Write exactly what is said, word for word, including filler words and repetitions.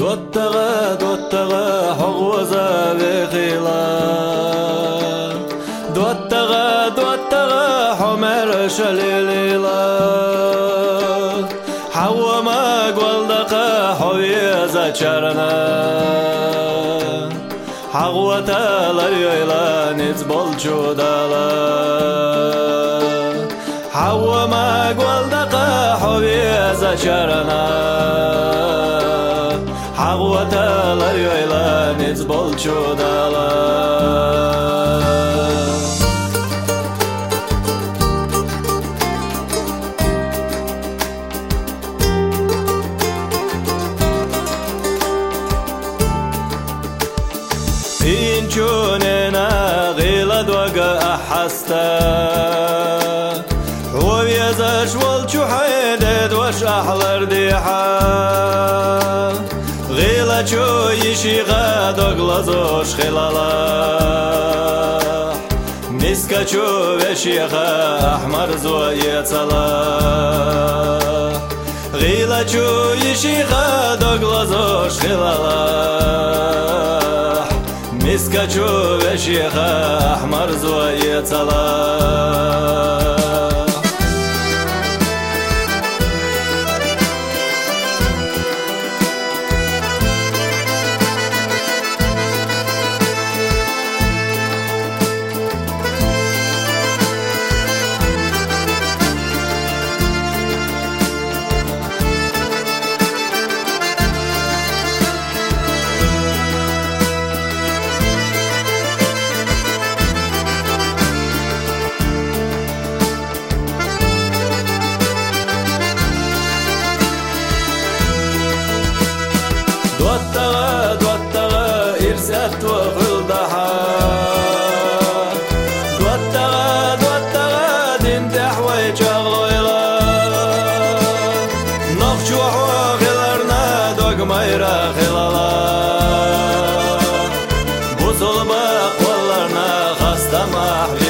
دوتغا دوتغا حغوزا بخيلا دوتغا دوتغا حمر شليلا حوا ما قولدقا حويزا شرنا حغوتا ليلا نتبول جودالا حوا ما قولدقا حويزا شرنا حغوتا ليلا نتبول جودالا إنجوننا غيلا دوغا أحستا وبيزاش والجو حيدد وش أحلر ديحا غيلا جو يشيغا دوغلازوش خلالا نسكا جو بشيخا أحمر زوية صلاح غيلا جو يشيغا دوغلازوش خلالا مسكجو بشيخة أحمر زوية صلاح دوتغا دوتغا إرسات وغلدها دوتغا دوتغا دمتح ويجغلويلا نخشوح وغلرنا دوغ ميرا خلالا بوصل باق والرنا خاستمح